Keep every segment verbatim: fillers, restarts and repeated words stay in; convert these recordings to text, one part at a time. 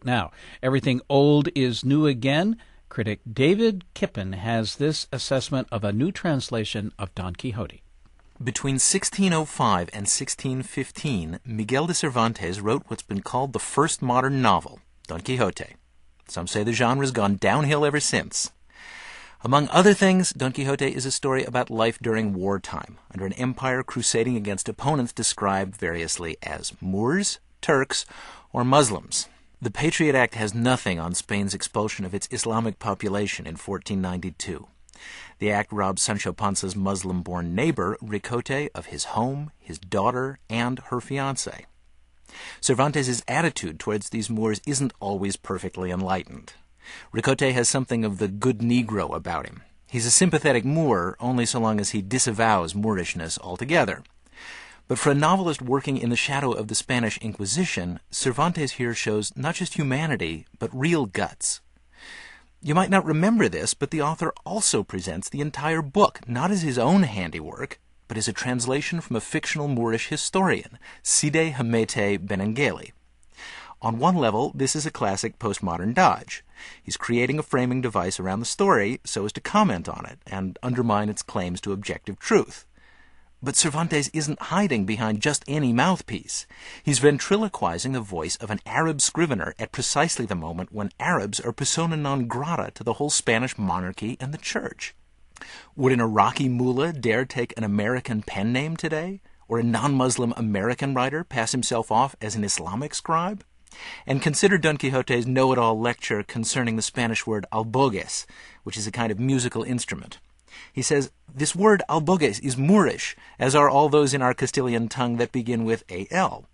Now, everything old is new again. Critic David Kippen has this assessment of a new translation of Don Quixote. Between sixteen oh five and sixteen fifteen, Miguel de Cervantes wrote what's been called the first modern novel, Don Quixote. Some say the genre's gone downhill ever since. Among other things, Don Quixote is a story about life during wartime, under an empire crusading against opponents described variously as Moors, Turks, or Muslims. The Patriot Act has nothing on Spain's expulsion of its Islamic population in fourteen ninety-two. The act robs Sancho Panza's Muslim-born neighbor, Ricote, of his home, his daughter, and her fiancé. Cervantes' attitude towards these Moors isn't always perfectly enlightened. Ricote has something of the good Negro about him. He's a sympathetic Moor only so long as he disavows Moorishness altogether. But for a novelist working in the shadow of the Spanish Inquisition, Cervantes here shows not just humanity, but real guts. You might not remember this, but the author also presents the entire book, not as his own handiwork, but as a translation from a fictional Moorish historian, Cide Hamete Benengeli. On one level, this is a classic postmodern dodge. He's creating a framing device around the story so as to comment on it and undermine its claims to objective truth. But Cervantes isn't hiding behind just any mouthpiece. He's ventriloquizing the voice of an Arab scrivener at precisely the moment when Arabs are persona non grata to the whole Spanish monarchy and the church. Would an Iraqi mullah dare take an American pen name today? Or a non-Muslim American writer pass himself off as an Islamic scribe? And consider Don Quixote's know-it-all lecture concerning the Spanish word albogues, which is a kind of musical instrument. He says, this word albogues is Moorish, as are all those in our Castilian tongue that begin with al.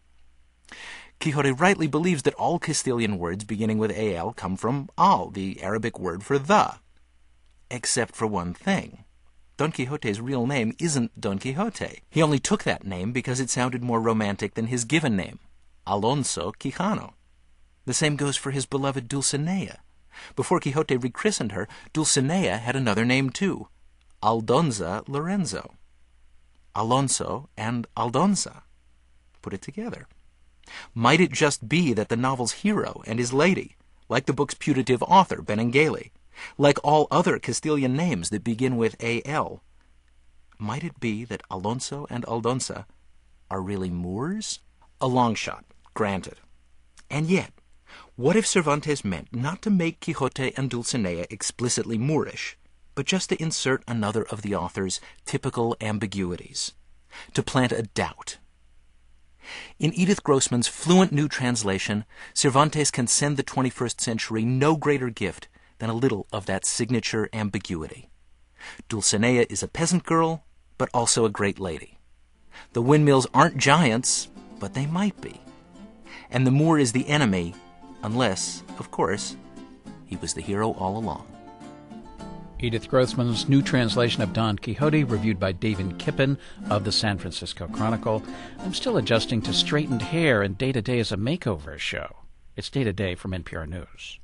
Quixote rightly believes that all Castilian words beginning with al come from al, the Arabic word for the. Except for one thing. Don Quixote's real name isn't Don Quixote. He only took that name because it sounded more romantic than his given name, Alonso Quijano. The same goes for his beloved Dulcinea. Before Quixote rechristened her, Dulcinea had another name too, Aldonza Lorenzo. Alonso and Aldonza. Put it together. Might it just be that the novel's hero and his lady, like the book's putative author, Benengeli, like all other Castilian names that begin with al, might it be that Alonso and Aldonza are really Moors? A long shot, granted. And yet, what if Cervantes meant not to make Quixote and Dulcinea explicitly Moorish, but just to insert another of the author's typical ambiguities, to plant a doubt? In Edith Grossman's fluent new translation, Cervantes can send the twenty-first century no greater gift than a little of that signature ambiguity. Dulcinea is a peasant girl, but also a great lady. The windmills aren't giants, but they might be. And the Moor is the enemy, unless, of course, he was the hero all along. Edith Grossman's new translation of Don Quixote, reviewed by David Kippen of the San Francisco Chronicle. I'm still adjusting to straightened hair, and Day to Day is a makeover show. It's Day to Day from N P R News.